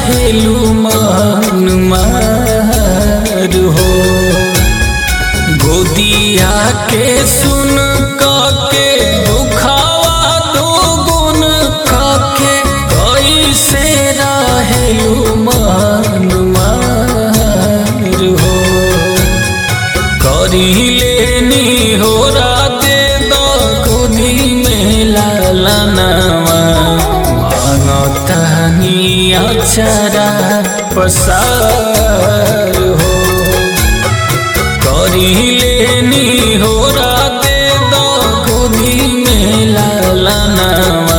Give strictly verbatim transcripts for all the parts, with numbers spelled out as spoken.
रहेलू मन मार हो। गोदिया के सुन के दुखावा दो गुण के कैसे रहेलू मन मार हो। करी लेनी हो राते दो गोदी में लालनवा मांगतानी अक्षरा पसार हो। करी लेनी हो राते दो गोदी में लालनवा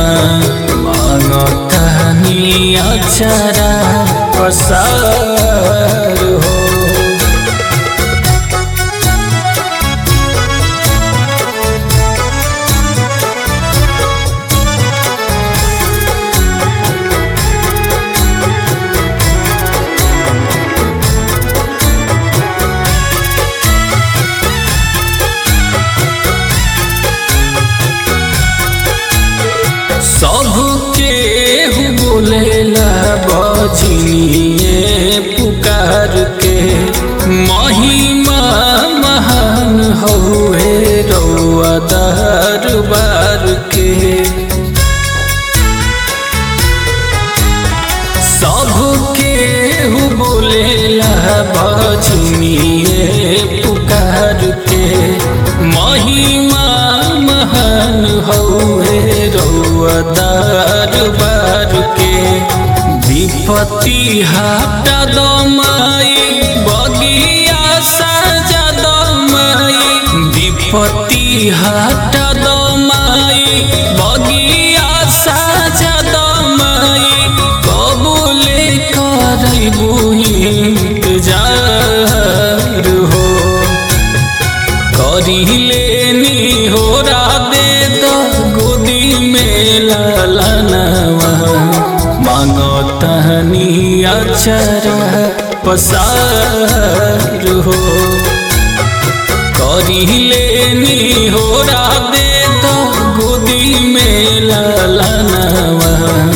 मांगतानी अक्षरा पसार हो। सबके बोलेला बजनिए पुकार के महिमा महान हउए रउआ दरबार के। सबके बोलेला बजनिए पुकार के महिमा महान हउए रउआ दरबार के। विपत्ति हटा दो माई बगिया सजा दो माई। विपत्ति हटा दो माई बगिया सजा दो माई। कबूले करबू इंतजार हो। करी लेनी हो राते दो गोदी में लालनवा मांगतानी अक्षरा पसार हो। करी लेनी हो राते दो गोदी में लालनवा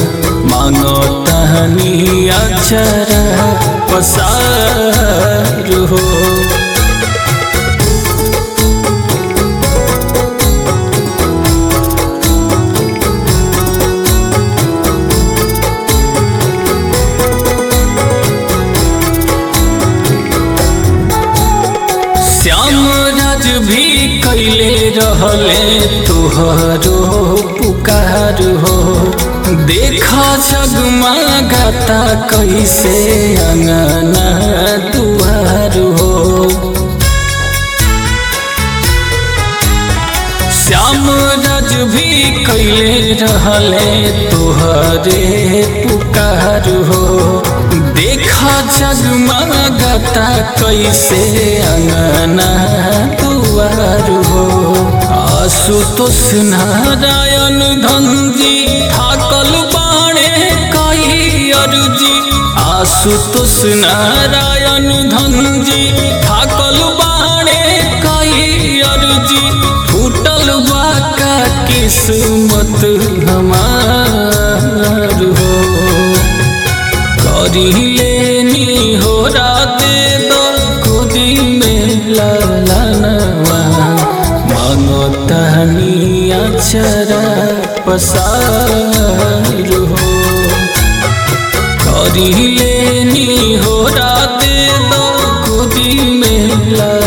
मांगतानी अक्षरा पसार हो। श्यामराज भी कैले रहले तुहरो पुकार हो। देखा जगमगाता कैसे अंगना दुआर हो। श्यामराज भी कैले रहले तुहरे पुकार हो। देखा जगमगाता कैसे अंगना दुआर हो। आशुतोष नारायण धनजी थाकल बाणे कई अर्जी। आशुतोष नारायण धनजी थाकल बाणे कई अर्जी। फूटल बाका किस्मत हमार हो। करी लेनी हो राते दो गोदी में लालनवा मांगतानी अक्षरा पसार हो। करी लेनी हो राते दो गोदी में